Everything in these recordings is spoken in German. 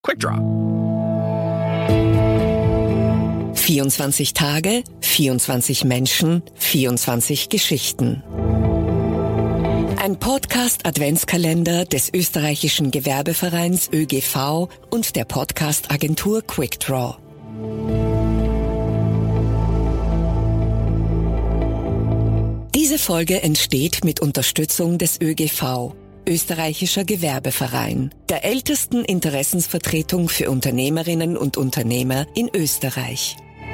Quick Draw. 24 Tage, 24 Menschen, 24 Geschichten. Ein Podcast-Adventskalender des österreichischen Gewerbevereins ÖGV und der Podcast-Agentur Quick Draw. Diese Folge entsteht mit Unterstützung des ÖGV, Österreichischer Gewerbeverein, der ältesten Interessensvertretung für Unternehmerinnen und Unternehmer in Österreich.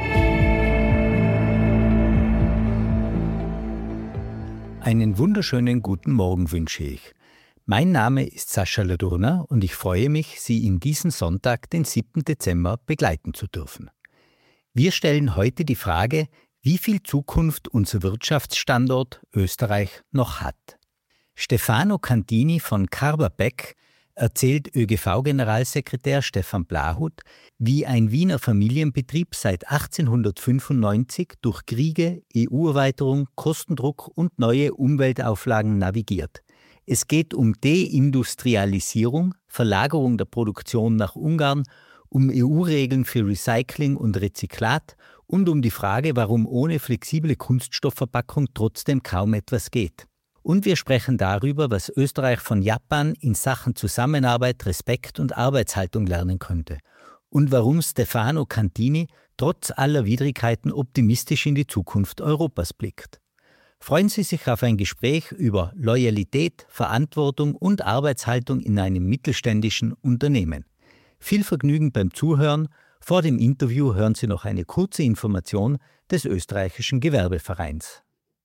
Einen wunderschönen guten Morgen wünsche ich. Mein Name ist Sascha Ladurner und ich freue mich, Sie in diesen Sonntag, den 7. Dezember, begleiten zu dürfen. Wir stellen heute die Frage, wie viel Zukunft unser Wirtschaftsstandort Österreich noch hat. Stefano Cantini von Carver-Beck erzählt ÖGV-Generalsekretär Stefan Blahut, wie ein Wiener Familienbetrieb seit 1895 durch Kriege, EU-Erweiterung, Kostendruck und neue Umweltauflagen navigiert. Es geht um Deindustrialisierung, Verlagerung der Produktion nach Ungarn, um EU-Regeln für Recycling und Rezyklat und um die Frage, warum ohne flexible Kunststoffverpackung trotzdem kaum etwas geht. Und wir sprechen darüber, was Österreich von Japan in Sachen Zusammenarbeit, Respekt und Arbeitshaltung lernen könnte. Und warum Stefano Cantini trotz aller Widrigkeiten optimistisch in die Zukunft Europas blickt. Freuen Sie sich auf ein Gespräch über Loyalität, Verantwortung und Arbeitshaltung in einem mittelständischen Unternehmen. Viel Vergnügen beim Zuhören. Vor dem Interview hören Sie noch eine kurze Information des Österreichischen Gewerbevereins.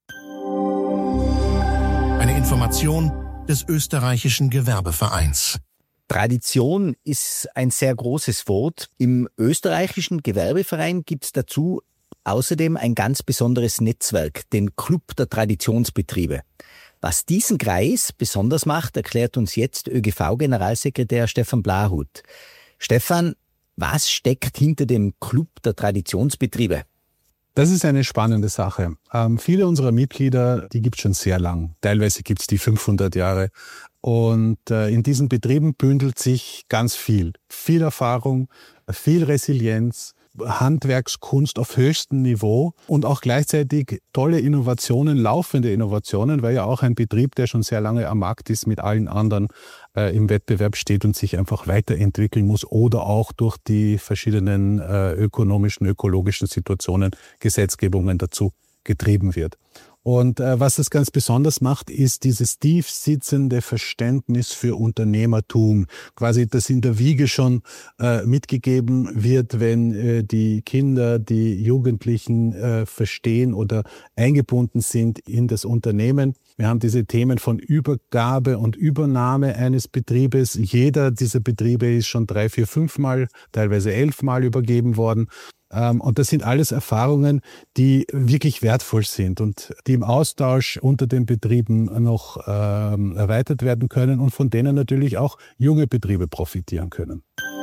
Eine Information des Österreichischen Gewerbevereins. Tradition ist ein sehr großes Wort. Im Österreichischen Gewerbeverein gibt es dazu außerdem ein ganz besonderes Netzwerk, den Club der Traditionsbetriebe. Was diesen Kreis besonders macht, erklärt uns jetzt ÖGV-Generalsekretär Stefan Blahut. Stefan, was steckt hinter dem Club der Traditionsbetriebe? Das ist eine spannende Sache. Viele unserer Mitglieder, die gibt es schon sehr lang. Teilweise gibt es die 500 Jahre. Und in diesen Betrieben bündelt sich ganz viel. Viel Erfahrung, viel Resilienz, Handwerkskunst auf höchstem Niveau und auch gleichzeitig tolle Innovationen, laufende Innovationen, weil ja auch ein Betrieb, der schon sehr lange am Markt ist, mit allen anderen im Wettbewerb steht und sich einfach weiterentwickeln muss oder auch durch die verschiedenen ökonomischen, ökologischen Situationen, Gesetzgebungen dazu getrieben wird. Und was das ganz besonders macht, ist dieses tief sitzende Verständnis für Unternehmertum. Quasi, das in der Wiege schon mitgegeben wird, wenn die Kinder, die Jugendlichen verstehen oder eingebunden sind in das Unternehmen. Wir haben diese Themen von Übergabe und Übernahme eines Betriebes. Jeder dieser Betriebe ist schon 3, 4, 5 Mal, teilweise 11 Mal übergeben worden. Und das sind alles Erfahrungen, die wirklich wertvoll sind und die im Austausch unter den Betrieben noch erweitert werden können und von denen natürlich auch junge Betriebe profitieren können.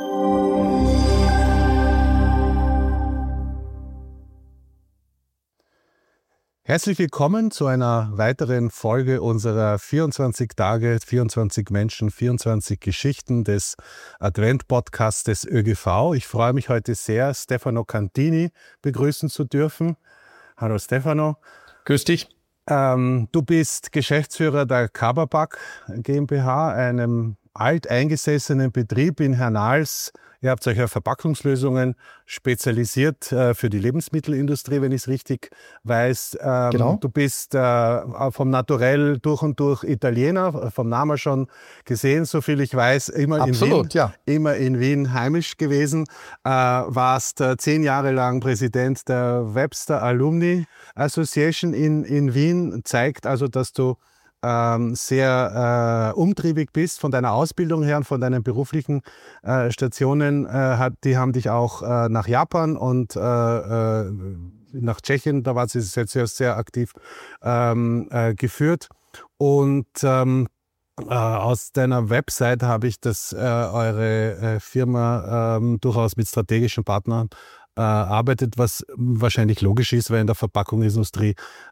Herzlich willkommen zu einer weiteren Folge unserer 24 Tage, 24 Menschen, 24 Geschichten des Advent-Podcasts des ÖGV. Ich freue mich heute sehr, Stefano Cantini begrüßen zu dürfen. Hallo Stefano. Grüß dich. Du bist Geschäftsführer der Carver-Beck GmbH, einem alteingesessenen Betrieb in Hernals. Ihr habt euch auf Verpackungslösungen spezialisiert für die Lebensmittelindustrie, wenn ich es richtig weiß. Genau. Du bist vom Naturell durch und durch Italiener, vom Namen schon gesehen, soviel ich weiß, immer in Wien heimisch gewesen. Warst 10 Jahre lang Präsident der Webster Alumni Association in Wien. Zeigt also, dass du sehr umtriebig bist von deiner Ausbildung her und von deinen beruflichen Stationen. Die haben dich auch nach Japan und nach Tschechien, da war sie sehr, sehr aktiv geführt. Und aus deiner Website habe ich, dass eure Firma durchaus mit strategischen Partnern arbeitet, was wahrscheinlich logisch ist, weil in der Verpackungsindustrie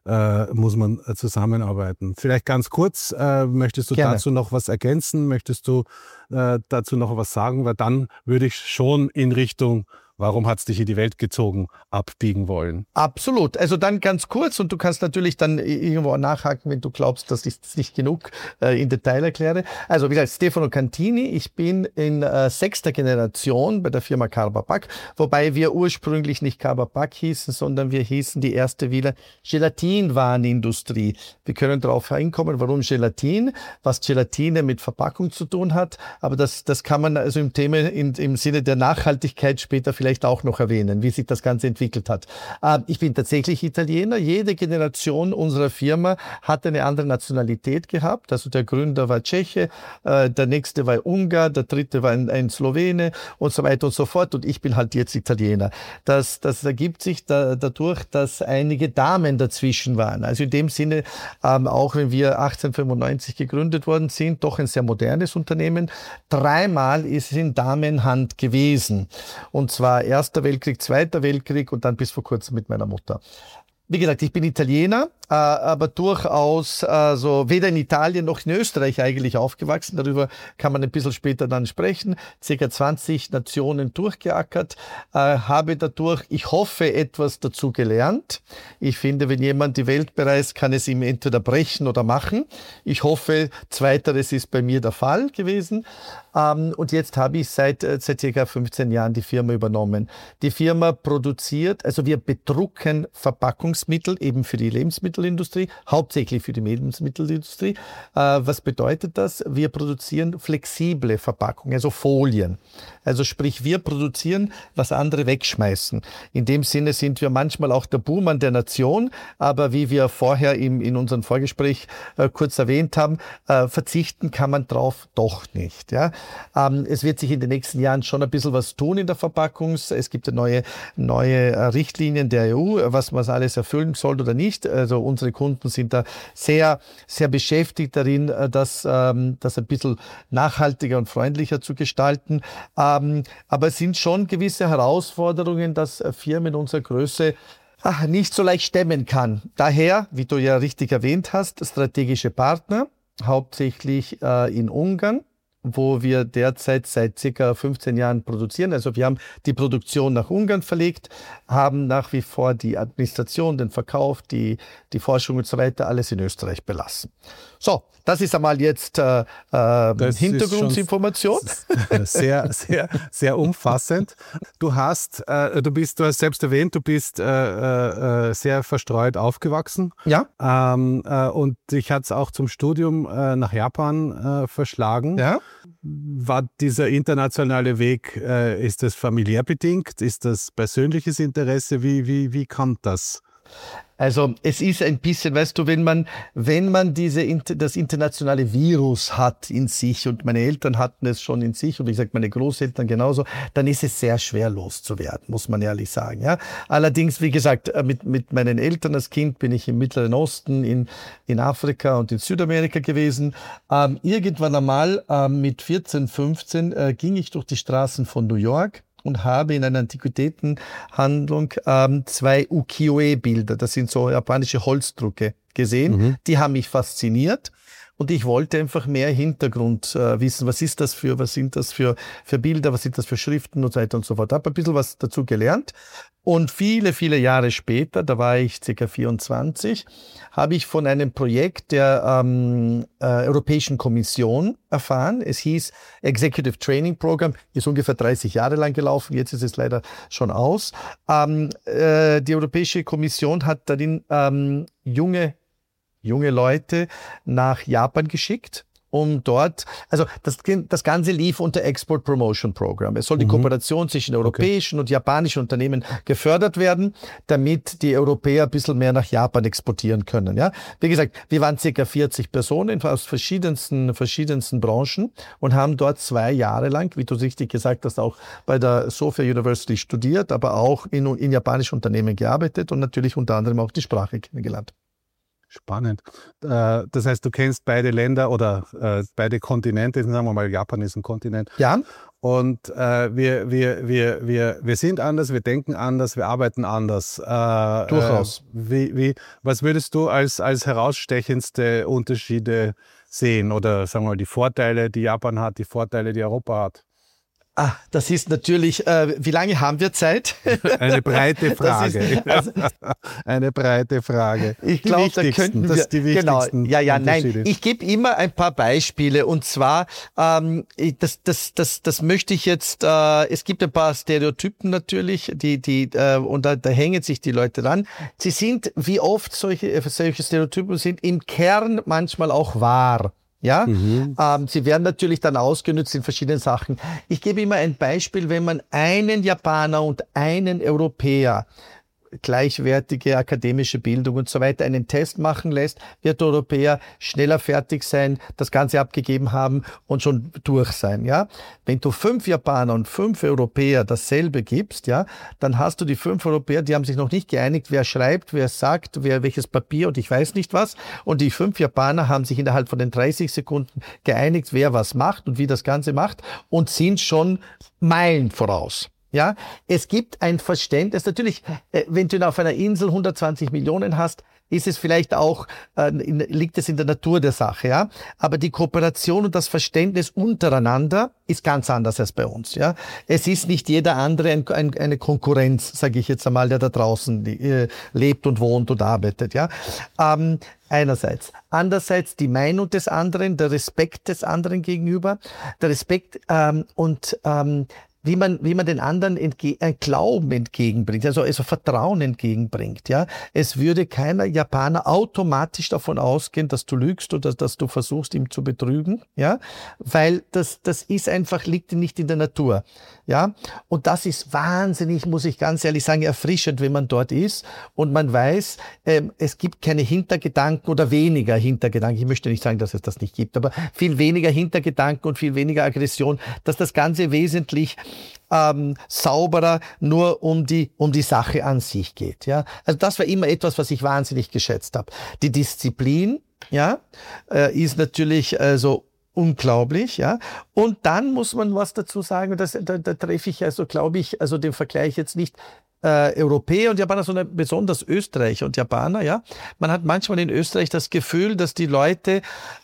muss man zusammenarbeiten. Vielleicht ganz kurz, möchtest du Gerne dazu noch was ergänzen? Möchtest du dazu noch was sagen? Weil dann würde ich schon in Richtung warum hat es dich in die Welt gezogen, abbiegen wollen. Absolut. Also dann ganz kurz und du kannst natürlich dann irgendwo nachhaken, wenn du glaubst, dass ich das nicht genug in Detail erkläre. Also wie gesagt, Stefano Cantini, ich bin in 6. Generation bei der Firma Carbapac, wobei wir ursprünglich nicht Carbapac hießen, sondern wir hießen die erste Wiener Gelatinwarenindustrie. Wir können darauf hinkommen, warum Gelatin, was Gelatine mit Verpackung zu tun hat, aber das kann man also im Thema im Sinne der Nachhaltigkeit später vielleicht auch noch erwähnen, wie sich das Ganze entwickelt hat. Ich bin tatsächlich Italiener. Jede Generation unserer Firma hat eine andere Nationalität gehabt. Also der Gründer war Tscheche, der nächste war Ungar, der dritte war ein Slowene und so weiter und so fort. Und ich bin halt jetzt Italiener. Das ergibt sich dadurch, dass einige Damen dazwischen waren. Also in dem Sinne, auch wenn wir 1895 gegründet worden sind, doch ein sehr modernes Unternehmen. 3-mal ist es in Damenhand gewesen. Und zwar Erster Weltkrieg, Zweiter Weltkrieg und dann bis vor kurzem mit meiner Mutter. Wie gesagt, ich bin Italiener, aber durchaus weder in Italien noch in Österreich eigentlich aufgewachsen. Darüber kann man ein bisschen später dann sprechen. Circa 20 Nationen durchgeackert, habe dadurch, ich hoffe, etwas dazu gelernt. Ich finde, wenn jemand die Welt bereist, kann es ihm entweder brechen oder machen. Ich hoffe, Zweiteres ist bei mir der Fall gewesen. Und jetzt habe ich seit circa 15 Jahren die Firma übernommen. Die Firma produziert, also wir bedrucken Verpackungsmittel eben für die Lebensmittelindustrie, hauptsächlich für die Lebensmittelindustrie. Was bedeutet das? Wir produzieren flexible Verpackungen, also Folien. Also sprich, wir produzieren, was andere wegschmeißen. In dem Sinne sind wir manchmal auch der Buhmann der Nation, aber wie wir vorher in unserem Vorgespräch kurz erwähnt haben, verzichten kann man drauf doch nicht. Ja? Es wird sich in den nächsten Jahren schon ein bisschen was tun in der Verpackung. Es gibt neue Richtlinien der EU, was man alles erfüllen soll oder nicht. Also unsere Kunden sind da sehr, sehr beschäftigt darin, das ein bisschen nachhaltiger und freundlicher zu gestalten. Aber es sind schon gewisse Herausforderungen, dass Firmen unserer Größe nicht so leicht stemmen kann. Daher, wie du ja richtig erwähnt hast, strategische Partner, hauptsächlich in Ungarn, wo wir derzeit seit ca. 15 Jahren produzieren. Also wir haben die Produktion nach Ungarn verlegt, haben nach wie vor die Administration, den Verkauf, die Forschung und so weiter, alles in Österreich belassen. So, das ist einmal jetzt Hintergrundinformation. Sehr, sehr, sehr umfassend. Du hast selbst erwähnt, du bist sehr verstreut aufgewachsen. Ja. Und dich hat es auch zum Studium nach Japan verschlagen. Ja. War dieser internationale Weg, ist das familiär bedingt? Ist das persönliches Interesse? Wie kommt das? Also es ist ein bisschen, weißt du, wenn man das internationale Virus hat in sich und meine Eltern hatten es schon in sich und wie gesagt meine Großeltern genauso, dann ist es sehr schwer loszuwerden, muss man ehrlich sagen. Ja? Allerdings, wie gesagt, mit meinen Eltern als Kind bin ich im Mittleren Osten, in Afrika und in Südamerika gewesen. Irgendwann einmal mit 14, 15 ging ich durch die Straßen von New York und habe in einer Antiquitätenhandlung 2 Ukiyo-e-Bilder, das sind so japanische Holzdrucke, gesehen. Die haben mich fasziniert und ich wollte einfach mehr Hintergrund wissen. Was sind das für Bilder, was sind das für Schriften und so weiter und so fort. Habe ein bisschen was dazu gelernt. Und viele, viele Jahre später, da war ich ca. 24, habe ich von einem Projekt der Europäischen Kommission erfahren. Es hieß Executive Training Program, ist ungefähr 30 Jahre lang gelaufen, jetzt ist es leider schon aus. Die Europäische Kommission hat darin junge Leute nach Japan geschickt, um dort, also das Ganze lief unter Export Promotion Program. Es soll die Kooperation zwischen europäischen und japanischen Unternehmen gefördert werden, damit die Europäer ein bisschen mehr nach Japan exportieren können. Ja? Wie gesagt, wir waren ca. 40 Personen aus verschiedensten Branchen und haben dort 2 Jahre lang, wie du richtig gesagt hast, auch bei der Sophia University studiert, aber auch in japanischen Unternehmen gearbeitet und natürlich unter anderem auch die Sprache kennengelernt. Spannend. Das heißt, du kennst beide Länder oder beide Kontinente, sagen wir mal, Japan ist ein Kontinent. Ja. Und wir sind anders, wir denken anders, wir arbeiten anders. Durchaus. Was würdest du als herausstechendste Unterschiede sehen? Oder sagen wir mal die Vorteile, die Japan hat, die Vorteile, die Europa hat? Das ist natürlich, wie lange haben wir Zeit? Eine breite Frage. Eine breite Frage. Ich glaube, da könnten wir, das die wichtigsten nein. Ich gebe immer ein paar Beispiele und zwar, das möchte ich jetzt, es gibt ein paar Stereotypen natürlich, und da hängen sich die Leute dran. Sie sind, wie oft solche Stereotypen sind, im Kern manchmal auch wahr. Ja, sie werden natürlich dann ausgenutzt in verschiedenen Sachen. Ich gebe immer ein Beispiel, wenn man einen Japaner und einen Europäer, gleichwertige akademische Bildung und so weiter, einen Test machen lässt, wird der Europäer schneller fertig sein, das Ganze abgegeben haben und schon durch sein, ja. Wenn du 5 Japaner und 5 Europäer dasselbe gibst, ja, dann hast du die 5 Europäer, die haben sich noch nicht geeinigt, wer schreibt, wer sagt, wer welches Papier und ich weiß nicht was, und die 5 Japaner haben sich innerhalb von den 30 Sekunden geeinigt, wer was macht und wie das Ganze macht und sind schon Meilen voraus. Ja, es gibt ein Verständnis. Natürlich, wenn du auf einer Insel 120 Millionen hast, ist es vielleicht auch, liegt es in der Natur der Sache, ja. Aber die Kooperation und das Verständnis untereinander ist ganz anders als bei uns, ja. Es ist nicht jeder andere eine Konkurrenz, sage ich jetzt einmal, der da draußen lebt und wohnt und arbeitet, ja. Einerseits. Andererseits die Meinung des anderen, der Respekt des anderen gegenüber, der Respekt wie man den anderen Glauben entgegenbringt, also Vertrauen entgegenbringt, ja. Es würde keiner Japaner automatisch davon ausgehen, dass du lügst oder dass du versuchst, ihn zu betrügen, ja. Weil das ist einfach, liegt nicht in der Natur, ja. Und das ist wahnsinnig, muss ich ganz ehrlich sagen, erfrischend, wenn man dort ist und man weiß, es gibt keine Hintergedanken oder weniger Hintergedanken. Ich möchte nicht sagen, dass es das nicht gibt, aber viel weniger Hintergedanken und viel weniger Aggression, dass das Ganze wesentlich sauberer nur um die Sache an sich geht. Ja? Also das war immer etwas, was ich wahnsinnig geschätzt habe. Die Disziplin, ja, ist natürlich so unglaublich, ja. Und dann muss man was dazu sagen, und da treffe ich also, glaube ich, also den Vergleich jetzt nicht Europäer und Japaner, sondern besonders Österreicher und Japaner, ja. Man hat manchmal in Österreich das Gefühl, dass die Leute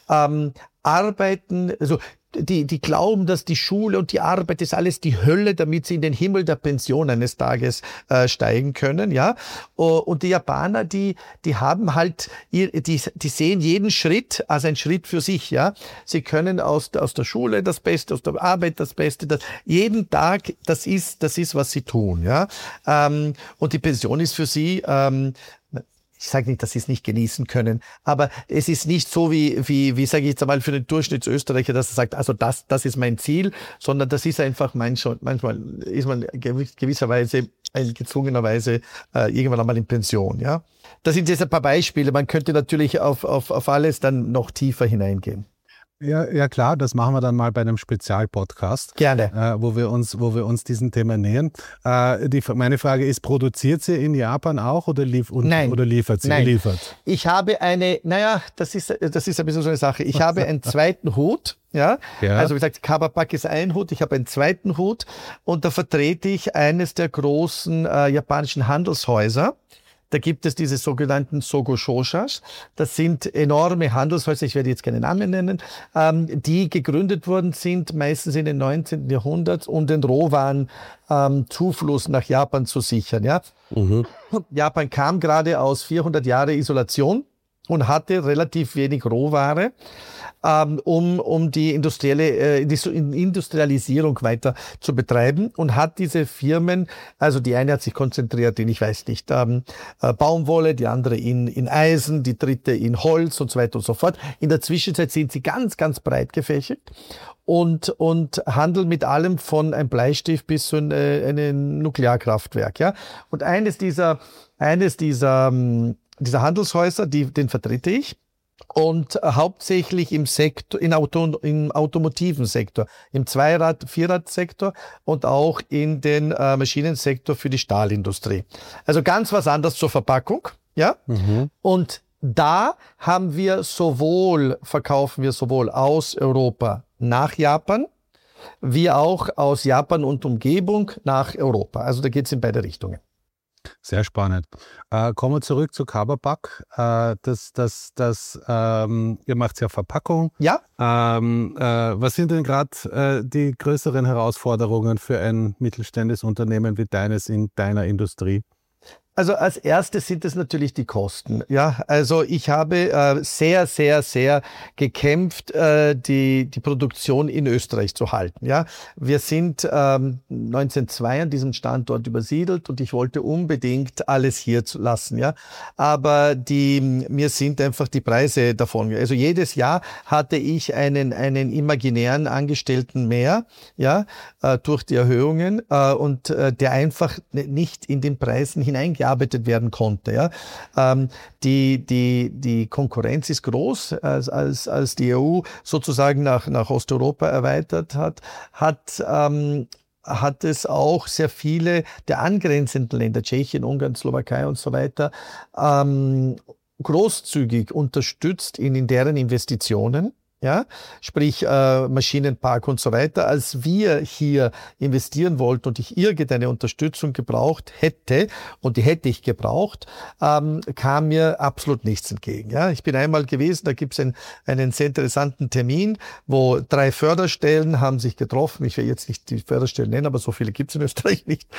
arbeiten, also die glauben, dass die Schule und die Arbeit ist alles die Hölle, damit sie in den Himmel der Pension eines Tages steigen können, ja. Und die Japaner, die haben halt, die sehen jeden Schritt als ein Schritt für sich, ja. Sie können aus der Schule das Beste, aus der Arbeit das Beste, jeden Tag, das ist, was sie tun, ja. Und die Pension ist für sie, ich sage nicht, dass sie es nicht genießen können, aber es ist nicht so wie sage ich jetzt einmal, für den Durchschnittsösterreicher, dass er sagt, also das ist mein Ziel, sondern das ist einfach manchmal ist man gewisserweise, gezwungenerweise irgendwann einmal in Pension, ja. Das sind jetzt ein paar Beispiele, man könnte natürlich auf alles dann noch tiefer hineingehen. Ja, klar, das machen wir dann mal bei einem Spezialpodcast. Gerne. Wo wir uns diesem Thema nähern. Meine Frage ist, produziert sie in Japan auch oder liefert sie? Nein. Liefert. Ich habe das ist ein bisschen so eine Sache. Ich habe einen zweiten Hut. Ja, also wie gesagt, Kabapak ist ein Hut, ich habe einen zweiten Hut und da vertrete ich eines der großen japanischen Handelshäuser. Da gibt es diese sogenannten Sogo-Shoshas. Das sind enorme Handelshäuser, ich werde jetzt keine Namen nennen, die gegründet worden sind, meistens in den 19. Jahrhundert, um den Rohwarenzufluss nach Japan zu sichern. Ja? Japan kam gerade aus 400 Jahre Isolation und hatte relativ wenig Rohware, um die Industrialisierung weiter zu betreiben und hat diese Firmen, also die eine hat sich konzentriert in, ich weiß nicht, Baumwolle, die andere in Eisen, die dritte in Holz und so weiter und so fort. In der Zwischenzeit sind sie ganz, ganz breit gefächert und handeln mit allem von einem Bleistift bis zu einem Nuklearkraftwerk. Ja? Und eines dieser Handelshäuser, den vertrete ich. Und hauptsächlich im automotiven Sektor, im Zweirad-, Vierrad-Sektor und auch in den Maschinensektor für die Stahlindustrie. Also ganz was anderes zur Verpackung, ja. Und da verkaufen wir sowohl aus Europa nach Japan wie auch aus Japan und Umgebung nach Europa. Also da geht es in beide Richtungen. Sehr spannend. Kommen wir zurück zu Carbapack. Ihr macht ja Verpackung. Ja. Was sind denn gerade die größeren Herausforderungen für ein mittelständisches Unternehmen wie deines in deiner Industrie? Also als erstes sind es natürlich die Kosten. Ja, also ich habe sehr, sehr, sehr gekämpft, die Produktion in Österreich zu halten. Ja, wir sind 1902 an diesem Standort übersiedelt und ich wollte unbedingt alles hier zu lassen. Ja, aber mir sind einfach die Preise davon. Also jedes Jahr hatte ich einen imaginären Angestellten mehr, ja, durch die Erhöhungen und der einfach nicht in den Preisen hineingearbeitet werden konnte. Ja. Die Konkurrenz ist groß, als die EU sozusagen nach Osteuropa erweitert hat es auch sehr viele der angrenzenden Länder, Tschechien, Ungarn, Slowakei und so weiter, großzügig unterstützt in deren Investitionen. Ja, sprich Maschinenpark und so weiter. Als wir hier investieren wollten und ich irgendeine Unterstützung gebraucht hätte, und die hätte ich gebraucht, kam mir absolut nichts entgegen. Ja, ich bin einmal gewesen, da gibt es einen sehr interessanten Termin, wo 3 Förderstellen haben sich getroffen. Ich will jetzt nicht die Förderstellen nennen, aber so viele gibt es in Österreich nicht.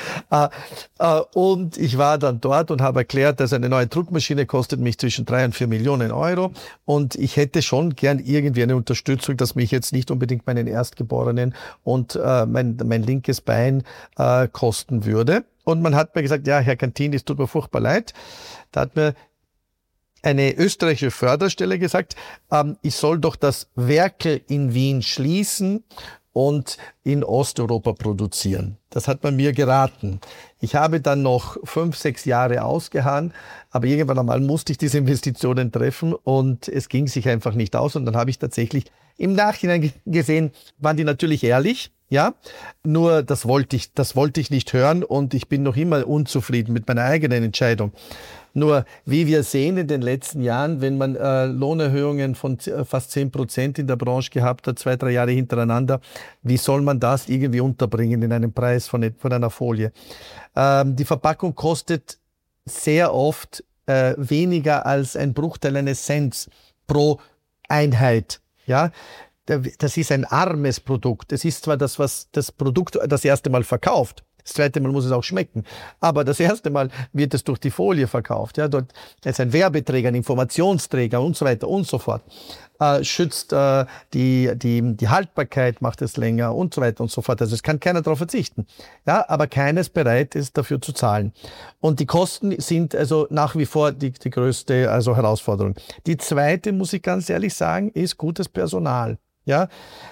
Und ich war dann dort und habe erklärt, dass eine neue Druckmaschine kostet mich zwischen 3 und 4 Millionen Euro und ich hätte schon gern irgendwie eine Unterstützung, dass mich jetzt nicht unbedingt meinen Erstgeborenen und mein linkes Bein kosten würde. Und man hat mir gesagt, ja, Herr Cantini, es tut mir furchtbar leid. Da hat mir eine österreichische Förderstelle gesagt, ich soll doch das Werkel in Wien schließen und in Osteuropa produzieren. Das hat man mir geraten. Ich habe dann noch 5, 6 Jahre ausgeharrt, aber irgendwann einmal musste ich diese Investitionen treffen und es ging sich einfach nicht aus. Und dann habe ich tatsächlich im Nachhinein gesehen, waren die natürlich ehrlich, ja, nur das wollte ich nicht hören und ich bin noch immer unzufrieden mit meiner eigenen Entscheidung. Nur, wie wir sehen in den letzten Jahren, wenn man Lohnerhöhungen von fast 10% in der Branche gehabt hat, 2, 3 Jahre hintereinander, wie soll man das irgendwie unterbringen in einem Preis von einer Folie? Die Verpackung kostet sehr oft weniger als ein Bruchteil eines Cents pro Einheit. Ja, das ist ein armes Produkt. Es ist zwar das, was das Produkt das erste Mal verkauft. Das zweite Mal muss es auch schmecken. Aber das erste Mal wird es durch die Folie verkauft. Ja, dort ist ein Werbeträger, ein Informationsträger und so weiter und so fort. Schützt die Haltbarkeit, macht es länger und so weiter und so fort. Also es kann keiner darauf verzichten. Ja, aber keines bereit ist, dafür zu zahlen. Und die Kosten sind also nach wie vor die größte Herausforderung. Die zweite, muss ich ganz ehrlich sagen, ist gutes Personal. Ja,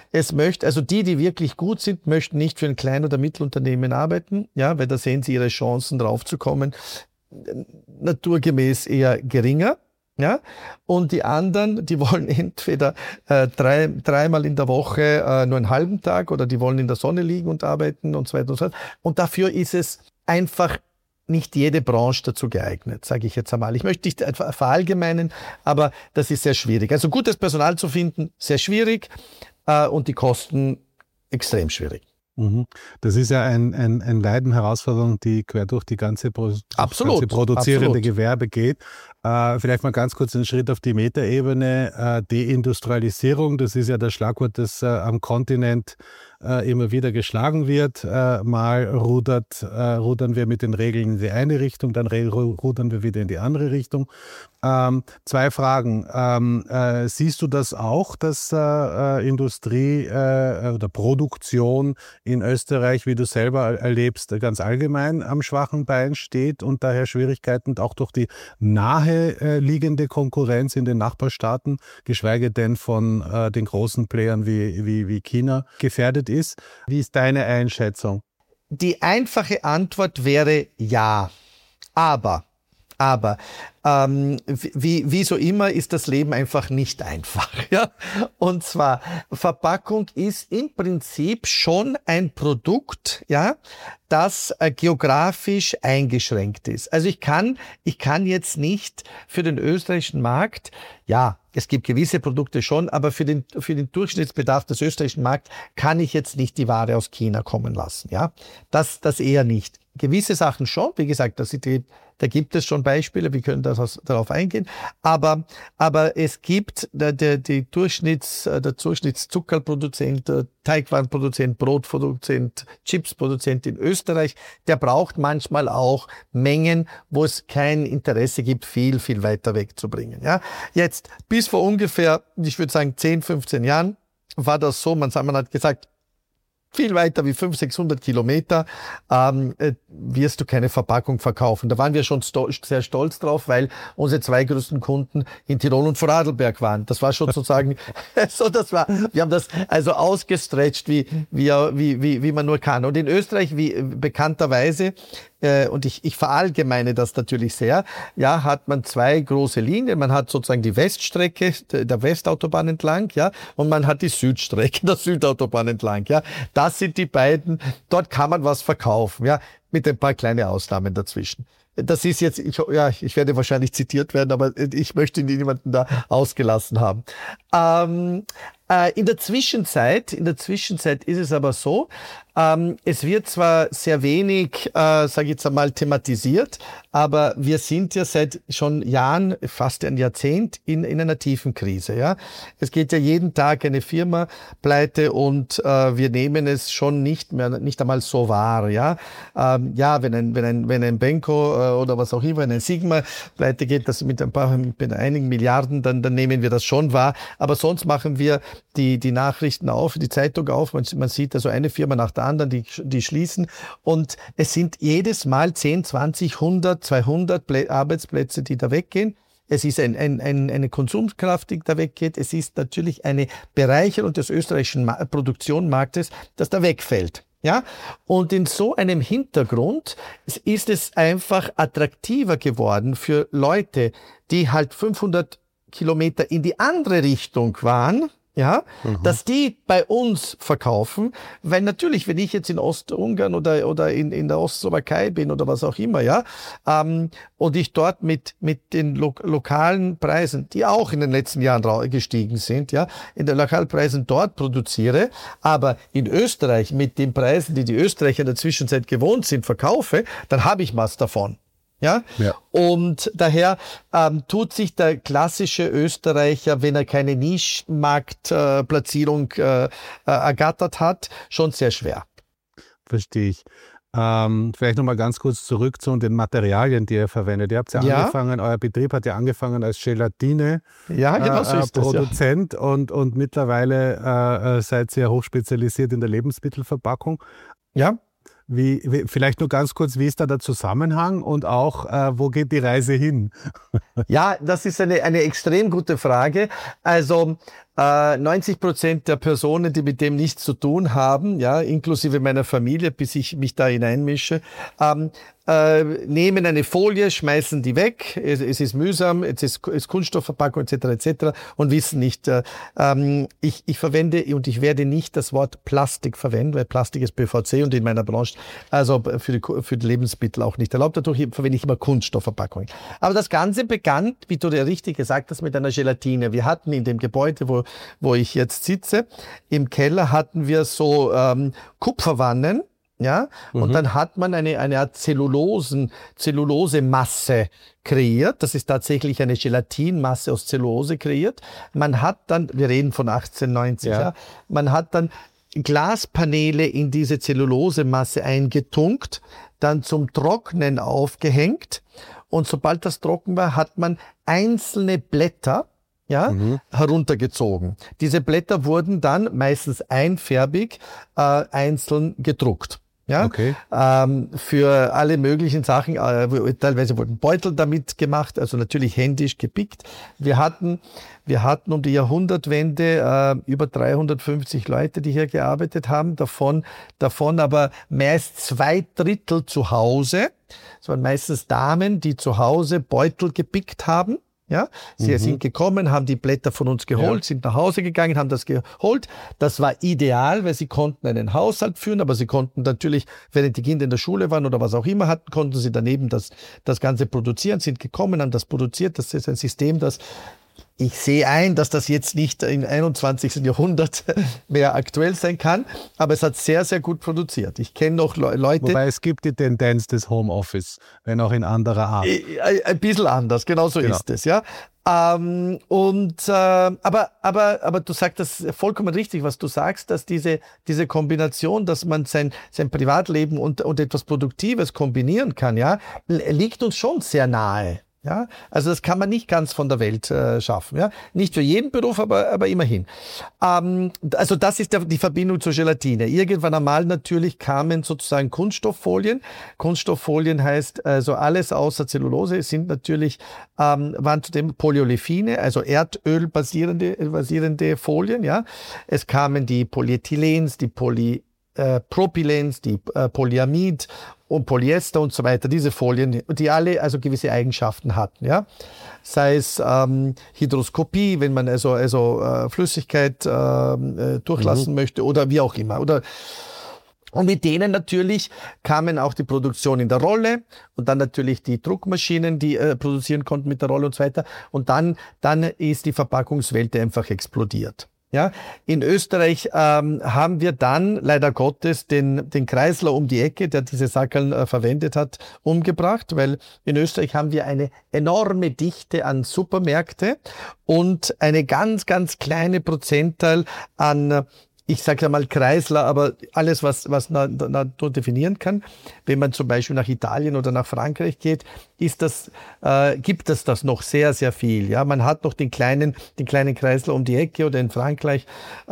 die wirklich gut sind, möchten nicht für ein Klein- oder Mittelunternehmen arbeiten, ja, weil da sehen sie ihre Chancen draufzukommen naturgemäß eher geringer, ja, und die anderen, die wollen entweder dreimal in der Woche nur einen halben Tag oder die wollen in der Sonne liegen und arbeiten und so weiter und so fort. Und dafür ist es einfach nicht jede Branche dazu geeignet, sage ich jetzt einmal. Ich möchte nicht verallgemeinern, aber das ist sehr schwierig. Also gutes Personal zu finden, sehr schwierig und die Kosten extrem schwierig. Das ist ja ein Leiden, Herausforderung, die quer durch die ganze produzierende Gewerbe geht. Vielleicht mal ganz kurz einen Schritt auf die Metaebene. Deindustrialisierung, das ist ja das Schlagwort, das am Kontinent immer wieder geschlagen wird. Mal rudern wir mit den Regeln in die eine Richtung, dann rudern wir wieder in die andere Richtung. 2 Fragen. Siehst du das auch, dass Industrie oder Produktion in Österreich, wie du selber erlebst, ganz allgemein am schwachen Bein steht und daher Schwierigkeiten auch durch die nahe liegende Konkurrenz in den Nachbarstaaten, geschweige denn von den großen Playern wie China, gefährdet ist? Wie ist deine Einschätzung? Die einfache Antwort wäre ja. Aber wie so immer ist das Leben einfach nicht einfach. Ja? Und zwar, Verpackung ist im Prinzip schon ein Produkt, ja, das geografisch eingeschränkt ist. Also ich kann jetzt nicht für den österreichischen Markt, ja, es gibt gewisse Produkte schon, aber für den Durchschnittsbedarf des österreichischen Markts kann ich jetzt nicht die Ware aus China kommen lassen. Ja, das eher nicht. Gewisse Sachen schon, wie gesagt, da gibt es schon Beispiele, wir können darauf eingehen, aber es gibt der Durchschnittszuckerproduzent, der Teigwarenproduzent, Brotproduzent, Chipsproduzent in Österreich, der braucht manchmal auch Mengen, wo es kein Interesse gibt, viel, viel weiter wegzubringen. Ja? Jetzt, bis vor ungefähr, ich würde sagen 10, 15 Jahren, war das so, man hat gesagt, viel weiter wie 500, 600 Kilometer wirst du keine Verpackung verkaufen. Da waren wir schon sehr stolz drauf, weil unsere 2 größten Kunden in Tirol und Vorarlberg waren. Das war schon sozusagen, wir haben das also ausgestretcht, wie man nur kann. Und in Österreich, wie bekannterweise, und ich verallgemeine das natürlich sehr, ja, hat man 2 große Linien. Man hat sozusagen die Weststrecke der Westautobahn entlang, ja, und man hat die Südstrecke der Südautobahn entlang, ja. Das sind die beiden, dort kann man was verkaufen, ja, mit ein paar kleine Ausnahmen dazwischen. Das ist jetzt, ich werde wahrscheinlich zitiert werden, aber ich möchte niemanden da ausgelassen haben. In der Zwischenzeit ist es aber so, es wird zwar sehr wenig, sage ich jetzt einmal, thematisiert, aber wir sind ja seit schon Jahren, fast ein Jahrzehnt, in einer tiefen Krise. Ja, es geht ja jeden Tag eine Firma pleite und wir nehmen es schon nicht einmal so wahr. Ja, wenn ein Benko oder was auch immer, wenn ein Sigma pleite geht, das mit einigen Milliarden, dann nehmen wir das schon wahr. Aber sonst machen wir die Nachrichten auf, die Zeitung auf. Man sieht also eine Firma nach der anderen, die schließen. Und es sind jedes Mal 10, 20, 100, 200 Arbeitsplätze, die da weggehen. Es ist eine Konsumkraft, die da weggeht. Es ist natürlich eine Bereicherung des österreichischen Produktionsmarktes, das da wegfällt. Ja, und in so einem Hintergrund ist es einfach attraktiver geworden für Leute, die halt 500 Kilometer in die andere Richtung waren, ja, dass die bei uns verkaufen, weil natürlich, wenn ich jetzt in Ostungarn oder in der Ostslowakei bin oder was auch immer, ja, und ich dort mit den lokalen Preisen, die auch in den letzten Jahren gestiegen sind, ja, in den Lokalpreisen dort produziere, aber in Österreich mit den Preisen, die Österreicher in der Zwischenzeit gewohnt sind, verkaufe, dann habe ich was davon. Ja? Und daher tut sich der klassische Österreicher, wenn er keine Nischenmarktplatzierung ergattert hat, schon sehr schwer. Verstehe ich. Vielleicht nochmal ganz kurz zurück zu den Materialien, die ihr verwendet. Ihr habt ja angefangen, euer Betrieb hat ja angefangen als Gelatine Produzent und mittlerweile seid ihr hochspezialisiert in der Lebensmittelverpackung. Ja. Vielleicht nur ganz kurz, wie ist da der Zusammenhang und auch, wo geht die Reise hin? Ja, das ist eine extrem gute Frage. Also 90% der Personen, die mit dem nichts zu tun haben, ja, inklusive meiner Familie, bis ich mich da hineinmische, nehmen eine Folie, schmeißen die weg, es ist mühsam, es ist Kunststoffverpackung etc. und wissen nicht, ich verwende und ich werde nicht das Wort Plastik verwenden, weil Plastik ist PVC und in meiner Branche, also für die Lebensmittel auch nicht erlaubt, dadurch verwende ich immer Kunststoffverpackungen. Aber das Ganze begann, wie du dir richtig gesagt hast, mit einer Gelatine. Wir hatten in dem Gebäude, wo ich jetzt sitze, im Keller hatten wir so Kupferwannen, ja, und dann hat man eine Art Zellulosemasse kreiert. Das ist tatsächlich eine Gelatinmasse aus Zellulose kreiert. Man hat dann, wir reden von 1890, ja, man hat dann Glaspaneele in diese Zellulosemasse eingetunkt, dann zum Trocknen aufgehängt und sobald das trocken war, hat man einzelne Blätter heruntergezogen. Diese Blätter wurden dann meistens einfärbig einzeln gedruckt. Ja, okay. Für alle möglichen Sachen, teilweise wurden Beutel damit gemacht, also natürlich händisch gepickt. Wir hatten um die Jahrhundertwende über 350 Leute, die hier gearbeitet haben, davon aber mehr als 2/3 zu Hause. Es waren meistens Damen, die zu Hause Beutel gepickt haben. Ja, sie sind gekommen, haben die Blätter von uns geholt, sind nach Hause gegangen, haben das geholt. Das war ideal, weil sie konnten einen Haushalt führen, aber sie konnten natürlich, während die Kinder in der Schule waren oder was auch immer hatten, konnten sie daneben das Ganze produzieren, sind gekommen, haben das produziert. Das ist ein System, das Ich sehe ein, dass das jetzt nicht im 21. Jahrhundert mehr aktuell sein kann, aber es hat sehr, sehr gut produziert. Ich kenne noch Leute... Wobei es gibt die Tendenz des Homeoffice, wenn auch in anderer Art. Ein bisschen anders, genau so ist es, ja. Aber du sagst das vollkommen richtig, was du sagst, dass diese Kombination, dass man sein Privatleben und etwas Produktives kombinieren kann, ja, liegt uns schon sehr nahe. Ja, also das kann man nicht ganz von der Welt schaffen. Ja, nicht für jeden Beruf, aber immerhin. Also das ist die Verbindung zur Gelatine. Irgendwann einmal natürlich kamen sozusagen Kunststofffolien. Kunststofffolien heißt also alles außer Zellulose sind natürlich waren zudem Polyolefine, also Erdöl basierende Folien. Ja, es kamen die Polyethylens, die Propylens, die Polyamid und Polyester und so weiter, diese Folien, die alle also gewisse Eigenschaften hatten, ja. Sei es Hydroskopie, wenn man also Flüssigkeit durchlassen möchte oder wie auch immer. Und mit denen natürlich kamen auch die Produktion in der Rolle und dann natürlich die Druckmaschinen, die produzieren konnten mit der Rolle und so weiter. Und dann ist die Verpackungswelt einfach explodiert. Ja, in Österreich haben wir dann leider Gottes den Kreisler um die Ecke, der diese Sackerln verwendet hat, umgebracht, weil in Österreich haben wir eine enorme Dichte an Supermärkte und eine ganz, ganz kleine Prozentteil an ich sage ja mal Kreisler, aber alles, was Natur definieren kann. Wenn man zum Beispiel nach Italien oder nach Frankreich geht, gibt es das noch sehr, sehr viel. Ja, man hat noch den kleinen Kreisler um die Ecke oder in Frankreich,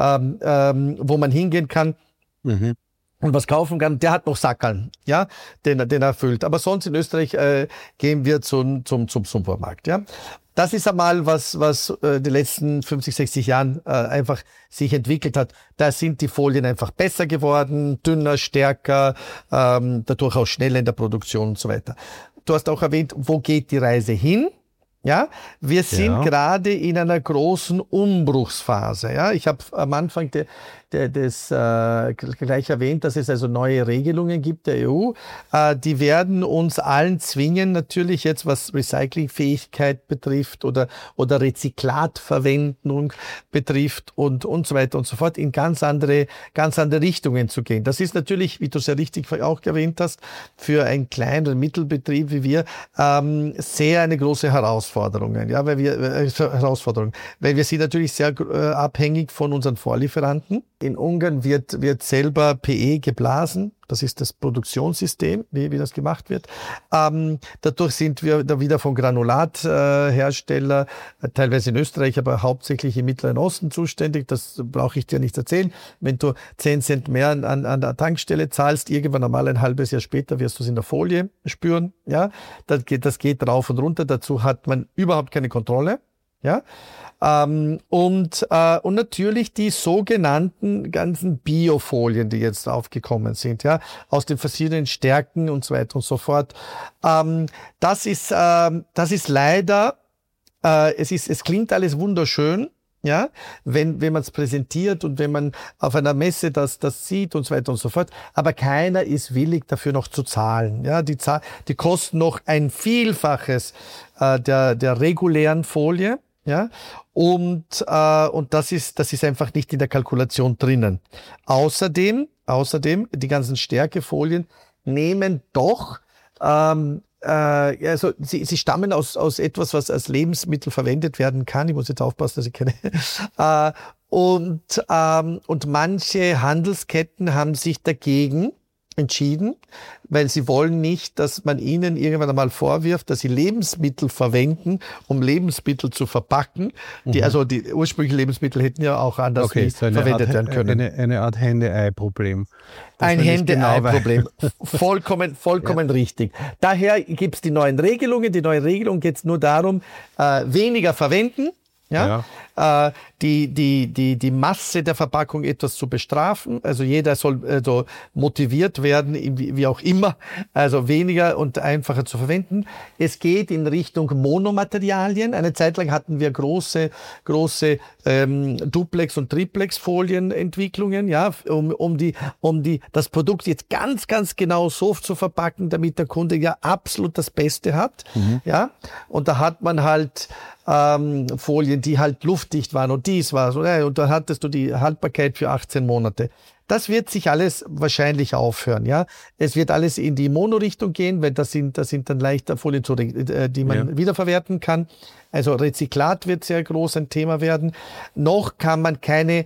wo man hingehen kann. Mhm. Und was kaufen kann, der hat noch Sackerln, ja, den er erfüllt. Aber sonst in Österreich gehen wir zum Supermarkt, ja. Das ist einmal, was die letzten 50, 60 Jahren einfach sich entwickelt hat. Da sind die Folien einfach besser geworden, dünner, stärker, dadurch auch schneller in der Produktion und so weiter. Du hast auch erwähnt, wo geht die Reise hin? Ja, wir sind gerade in einer großen Umbruchsphase. Ja, ich habe am Anfang gleich erwähnt, dass es also neue Regelungen gibt der EU. Die werden uns allen zwingen, natürlich jetzt was Recyclingfähigkeit betrifft oder Rezyklatverwendung betrifft und so weiter und so fort, in ganz andere Richtungen zu gehen. Das ist natürlich, wie du sehr richtig auch erwähnt hast, für einen kleinen oder Mittelbetrieb wie wir sehr eine große Herausforderung, weil wir sind natürlich sehr abhängig von unseren Vorlieferanten. In Ungarn wird selber PE geblasen. Das ist das Produktionssystem, wie das gemacht wird. Dadurch sind wir da wieder von Granulathersteller, teilweise in Österreich, aber hauptsächlich im Mittleren Osten zuständig. Das brauche ich dir nicht erzählen. Wenn du 10 Cent mehr an der Tankstelle zahlst, irgendwann einmal ein halbes Jahr später wirst du es in der Folie spüren. Ja, das geht rauf und runter. Dazu hat man überhaupt keine Kontrolle. Ja, und natürlich die sogenannten ganzen Biofolien, die jetzt aufgekommen sind, ja, aus den verschiedenen Stärken und so weiter und so fort. Das ist leider, es klingt alles wunderschön, ja, wenn man es präsentiert und wenn man auf einer Messe das sieht und so weiter und so fort. Aber keiner ist willig, dafür noch zu zahlen. Ja, die kosten noch ein Vielfaches der regulären Folie. Ja, und das ist einfach nicht in der Kalkulation drinnen. Außerdem, die ganzen Stärkefolien nehmen doch, also sie stammen aus etwas, was als Lebensmittel verwendet werden kann. Ich muss jetzt aufpassen, dass ich keine. Und manche Handelsketten haben sich dagegen entschieden, weil sie wollen nicht, dass man ihnen irgendwann einmal vorwirft, dass sie Lebensmittel verwenden, um Lebensmittel zu verpacken. Die ursprünglichen Lebensmittel hätten ja auch anders verwendet werden können. Eine Art Henne-Ei-Problem. Ein Henne-Ei-Problem. Vollkommen richtig. Daher gibt es die neuen Regelungen. Die neue Regelung geht es nur darum, weniger verwenden. Ja. Die Masse der Verpackung etwas zu bestrafen. Also jeder soll motiviert werden, wie auch immer, also weniger und einfacher zu verwenden. Es geht in Richtung Monomaterialien. Eine Zeit lang hatten wir große Duplex- und Triplex-Folienentwicklungen, ja, um das Produkt jetzt ganz, ganz genau so zu verpacken, damit der Kunde ja absolut das Beste hat. Mhm. Ja, und da hat man halt Folien, die halt luftdicht waren und dies war so, und dann hattest du die Haltbarkeit für 18 Monate. Das wird sich alles wahrscheinlich aufhören, ja. Es wird alles in die Mono-Richtung gehen, weil das sind dann leichter Folien, die man wiederverwerten kann. Also Rezyklat wird sehr groß ein Thema werden. Noch kann man keine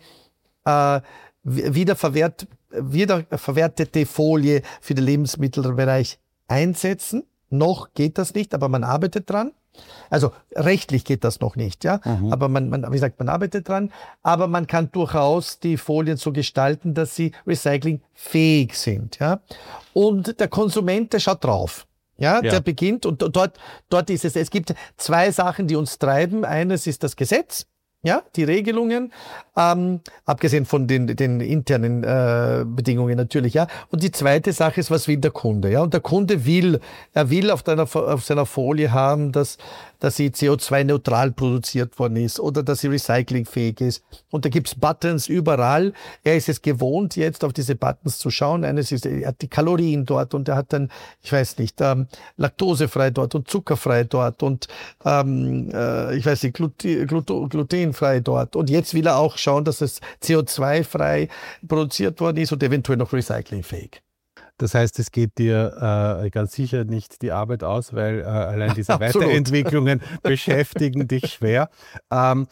wiederverwertete Folie für den Lebensmittelbereich einsetzen. Noch geht das nicht, aber man arbeitet dran. Also rechtlich geht das noch nicht, ja. Aber man arbeitet dran. Aber man kann durchaus die Folien so gestalten, dass sie recyclingfähig sind, ja. Und der Konsument, der schaut drauf. Ja, der beginnt und dort ist es gibt 2 Sachen, die uns treiben. Eines ist das Gesetz. Ja, die Regelungen, abgesehen von den internen Bedingungen natürlich, ja. Und die zweite Sache ist, was will der Kunde, ja. Und der Kunde will auf seiner Folie haben, dass sie CO2-neutral produziert worden ist oder dass sie recyclingfähig ist. Und da gibt's Buttons überall. Er ist es gewohnt, jetzt auf diese Buttons zu schauen. Eines ist, er hat die Kalorien dort und er hat dann, ich weiß nicht, laktosefrei dort und zuckerfrei dort und ich weiß nicht, glutenfrei dort. Und jetzt will er auch schauen, dass es CO2-frei produziert worden ist und eventuell noch recyclingfähig. Das heißt, es geht dir ganz sicher nicht die Arbeit aus, weil allein diese Weiterentwicklungen beschäftigen dich schwer. Wir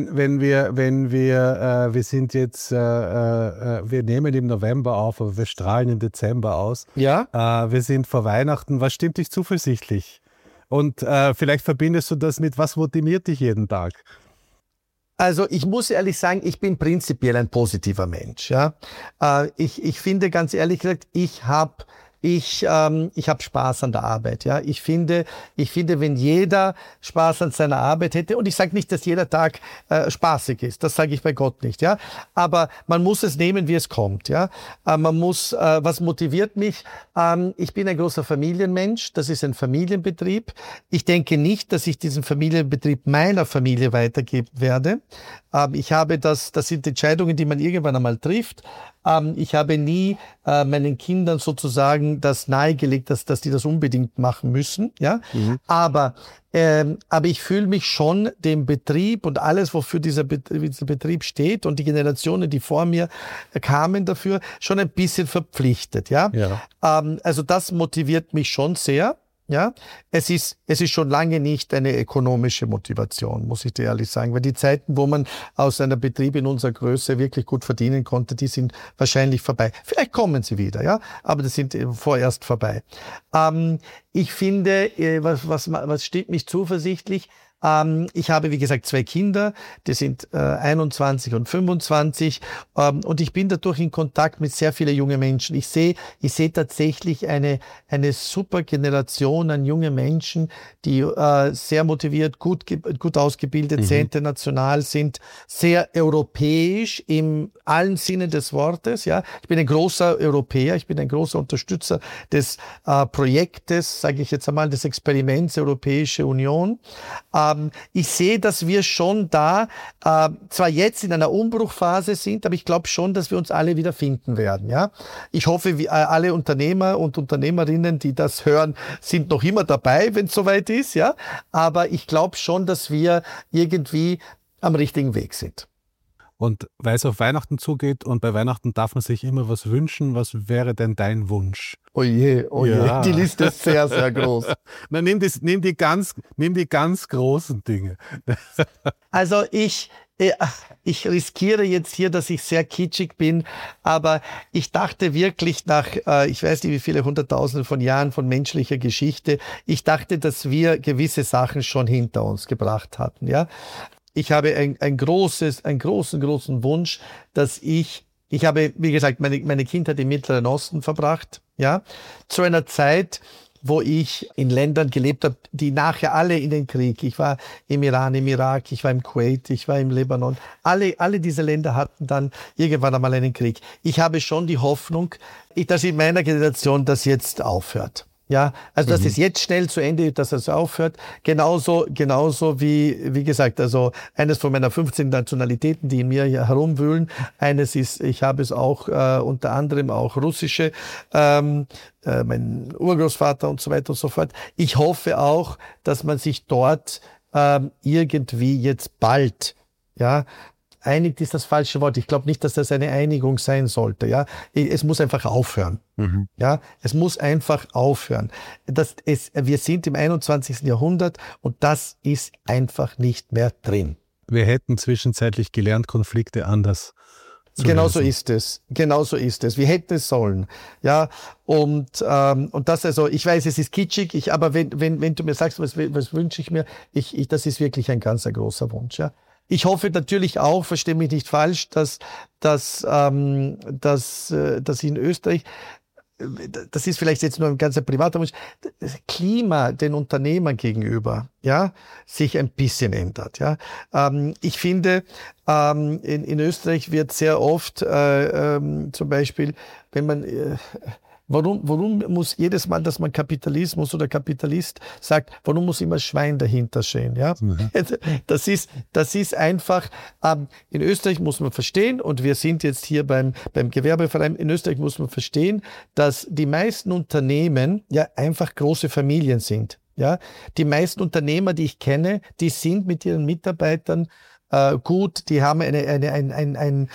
nehmen im November auf, aber wir strahlen im Dezember aus. Ja. Wir sind vor Weihnachten. Was stimmt dich zuversichtlich? Und vielleicht verbindest du das mit, was motiviert dich jeden Tag? Also ich muss ehrlich sagen, ich bin prinzipiell ein positiver Mensch. Ja, ich finde ganz ehrlich gesagt, ich habe Spaß an der Arbeit. Ja, ich finde, wenn jeder Spaß an seiner Arbeit hätte, und ich sage nicht, dass jeder Tag spaßig ist, das sage ich bei Gott nicht. Ja, aber man muss es nehmen, wie es kommt. Ja, was motiviert mich? Ich bin ein großer Familienmensch. Das ist ein Familienbetrieb. Ich denke nicht, dass ich diesen Familienbetrieb meiner Familie weitergeben werde. Das sind Entscheidungen, die man irgendwann einmal trifft. Ich habe nie meinen Kindern sozusagen das nahegelegt, dass die das unbedingt machen müssen. Ja, aber ich fühle mich schon dem Betrieb und alles, wofür dieser Betrieb steht und die Generationen, die vor mir kamen dafür, schon ein bisschen verpflichtet. Ja, also das motiviert mich schon sehr. Ja, es ist schon lange nicht eine ökonomische Motivation, muss ich dir ehrlich sagen, weil die Zeiten, wo man aus einer Betrieb in unserer Größe wirklich gut verdienen konnte, die sind wahrscheinlich vorbei. Vielleicht kommen sie wieder, ja, aber die sind vorerst vorbei. Ich finde, was steht mich zuversichtlich? Ich habe, wie gesagt, 2 Kinder, die sind 21 und 25 und ich bin dadurch in Kontakt mit sehr vielen jungen Menschen. Ich sehe tatsächlich eine super Generation an jungen Menschen, die sehr motiviert, gut ausgebildet, sehr international sind, sehr europäisch in allen Sinnen des Wortes. Ja, ich bin ein großer Europäer, ich bin ein großer Unterstützer des Projektes, sage ich jetzt einmal, des Experiments Europäische Union. Ich sehe, dass wir schon da zwar jetzt in einer Umbruchphase sind, aber ich glaube schon, dass wir uns alle wieder finden werden. Ja? Ich hoffe, alle Unternehmer und Unternehmerinnen, die das hören, sind noch immer dabei, wenn es soweit ist. Ja? Aber ich glaube schon, dass wir irgendwie am richtigen Weg sind. Und weil es auf Weihnachten zugeht und bei Weihnachten darf man sich immer was wünschen, was wäre denn dein Wunsch? Oh je, ja. Die Liste ist sehr, sehr groß. Na, nimm die ganz großen Dinge. Also ich riskiere jetzt hier, dass ich sehr kitschig bin, aber ich dachte wirklich nach, ich weiß nicht wie viele Hunderttausende von Jahren von menschlicher Geschichte, ich dachte, dass wir gewisse Sachen schon hinter uns gebracht hatten, ja. Ich habe einen großen Wunsch, dass ich habe, wie gesagt, meine Kindheit im Mittleren Osten verbracht, ja, zu einer Zeit, wo ich in Ländern gelebt habe, die nachher alle in den Krieg. Ich war im Iran, im Irak, ich war im Kuwait, ich war im Libanon. Alle diese Länder hatten dann irgendwann einmal einen Krieg. Ich habe schon die Hoffnung, dass in meiner Generation das jetzt aufhört. Ja, also dass es jetzt schnell zu Ende ist, dass es aufhört. Genauso wie gesagt, also eines von meiner 15 Nationalitäten, die in mir hier herumwühlen. Eines ist, ich habe es auch unter anderem auch russische, mein Urgroßvater und so weiter und so fort. Ich hoffe auch, dass man sich dort irgendwie jetzt bald, ja, einigt ist das falsche Wort. Ich glaube nicht, dass das eine Einigung sein sollte. Ja, es muss einfach aufhören. Ja, es muss einfach aufhören. Wir sind im 21. Jahrhundert und das ist einfach nicht mehr drin. Wir hätten zwischenzeitlich gelernt, Konflikte anders zu Genau lösen. so ist es. Genau so ist es. Wir hätten es sollen. Ja, und das also, ich weiß, es ist kitschig, aber wenn du mir sagst, was wünsche ich mir, das ist wirklich ein ganz großer Wunsch. Ja. Ich hoffe natürlich auch, verstehe mich nicht falsch, dass in Österreich, das ist vielleicht jetzt nur ein ganz privater Wunsch, das Klima den Unternehmern gegenüber, ja, sich ein bisschen ändert, ja. Ich finde, in Österreich wird sehr oft, zum Beispiel, wenn man, warum muss jedes Mal, dass man Kapitalismus oder Kapitalist sagt, warum muss immer Schwein dahinter stehen? Ja? Das ist einfach, in Österreich muss man verstehen, und wir sind jetzt hier beim Gewerbeverein, in Österreich muss man verstehen, dass die meisten Unternehmen ja einfach große Familien sind. Ja? Die meisten Unternehmer, die ich kenne, die sind mit ihren Mitarbeitern gut, die haben eine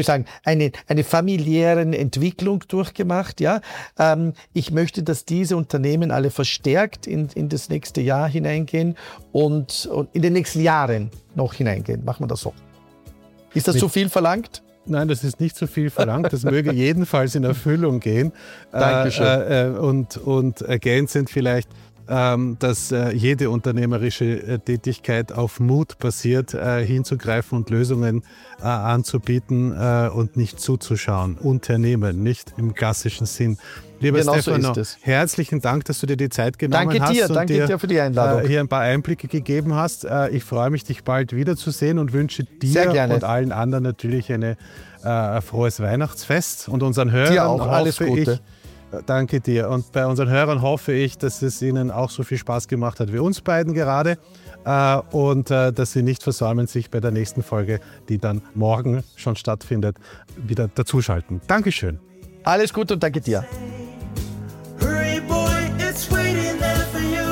familiäre Entwicklung durchgemacht. Ja, ich möchte, dass diese Unternehmen alle verstärkt in das nächste Jahr hineingehen und in den nächsten Jahren noch hineingehen. Machen wir das so. Ist das zu viel verlangt? Nein, das ist nicht zu viel verlangt. Das möge jedenfalls in Erfüllung gehen. Dankeschön. Und ergänzend vielleicht, dass jede unternehmerische Tätigkeit auf Mut basiert, hinzugreifen und Lösungen anzubieten und nicht zuzuschauen. Unternehmen, nicht im klassischen Sinn. Lieber genau Stefano, so ist es. Herzlichen Dank, dass du dir die Zeit genommen hast. Danke dir für die Einladung. Hier ein paar Einblicke gegeben hast. Ich freue mich, dich bald wiederzusehen und wünsche dir und allen anderen natürlich ein frohes Weihnachtsfest. Und unseren Hörern dir auch alles Gute. Danke dir. Und bei unseren Hörern hoffe ich, dass es ihnen auch so viel Spaß gemacht hat wie uns beiden gerade und dass sie nicht versäumen, sich bei der nächsten Folge, die dann morgen schon stattfindet, wieder dazuschalten. Dankeschön. Alles Gute und danke dir. Hurry boy, it's waiting there for you.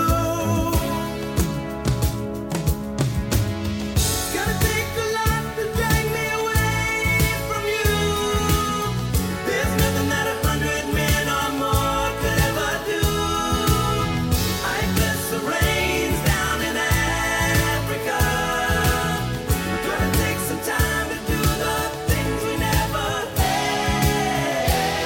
It's gonna take a lot to drag me away from you. There's nothing that 100 men or more could ever do. I bless the rains down in Africa. Gonna take some time to do the things we never had.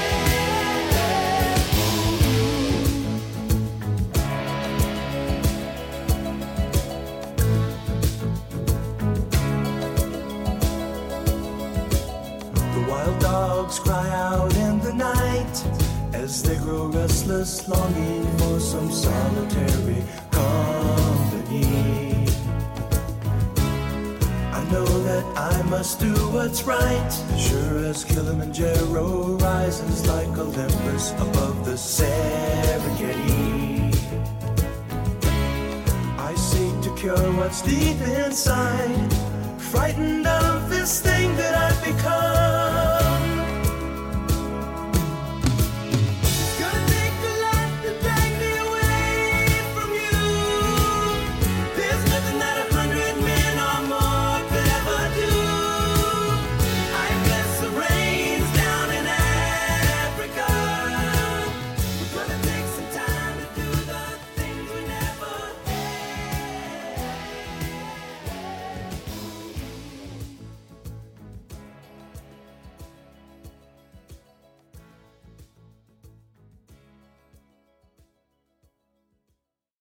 The wild dogs cry out in the night as they grow restless, longing for some solitary company. I know that I must do what's right, sure as Kilimanjaro rises like Olympus above the Serengeti. I seek to cure what's deep inside, frightened of this thing that I've become.